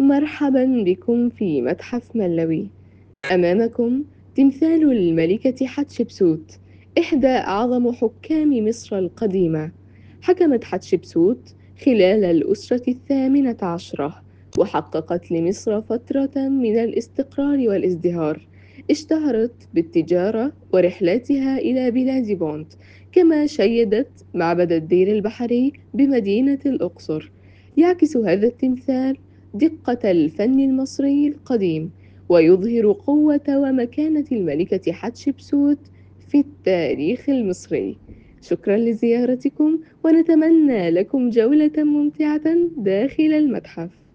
مرحبا بكم في متحف ملوي. أمامكم تمثال الملكة حتشبسوت، إحدى أعظم حكام مصر القديمة. حكمت حتشبسوت خلال الأسرة الثامنة عشرة، وحققت لمصر فترة من الاستقرار والازدهار. اشتهرت بالتجارة ورحلاتها إلى بلاد بونت، كما شيدت معبد الدير البحري بمدينة الأقصر. يعكس هذا التمثال دقة الفن المصري القديم، ويظهر قوة ومكانة الملكة حتشبسوت في التاريخ المصري. شكرا لزيارتكم، ونتمنى لكم جولة ممتعة داخل المتحف.